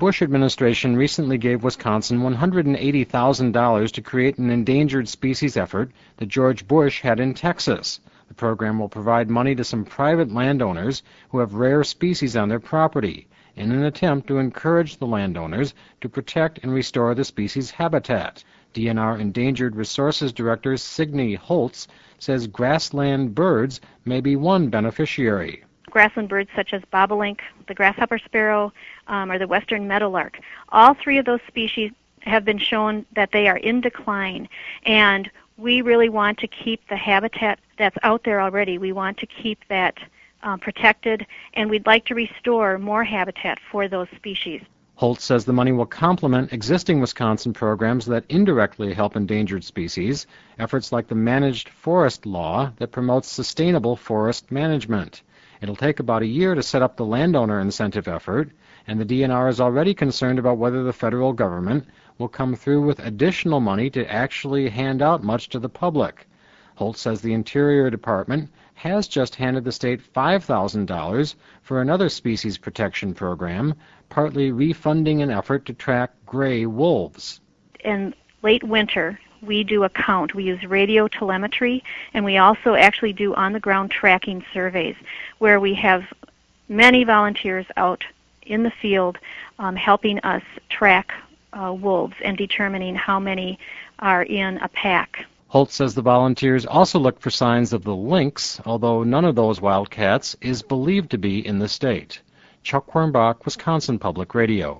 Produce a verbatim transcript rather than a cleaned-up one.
Bush administration recently gave Wisconsin one hundred eighty thousand dollars to create an endangered species effort that George Bush had in Texas. The program will provide money to some private landowners who have rare species on their property in an attempt to encourage the landowners to protect and restore the species' habitat. D N R Endangered Resources Director Signe Holtz says grassland birds may be one beneficiary. Grassland birds such as bobolink, the grasshopper sparrow, um, or the western meadowlark. All three of those species have been shown that they are in decline, and we really want to keep the habitat that's out there already. We want to keep that uh, protected, and we'd like to restore more habitat for those species. Holtz says the money will complement existing Wisconsin programs that indirectly help endangered species, efforts like the Managed Forest Law that promotes sustainable forest management. It'll take about a year to set up the landowner incentive effort, and the D N R is already concerned about whether the federal government will come through with additional money to actually hand out much to the public. Holtz says the Interior Department has just handed the state five thousand dollars for another species protection program, partly refunding an effort to track gray wolves. In late winter, we do a count. We use radio telemetry, and we also actually do on-the-ground tracking surveys where we have many volunteers out in the field um, helping us track uh, wolves and determining how many are in a pack. Holtz says the volunteers also look for signs of the lynx, although none of those wildcats is believed to be in the state. Chuck Quirmbach, Wisconsin Public Radio.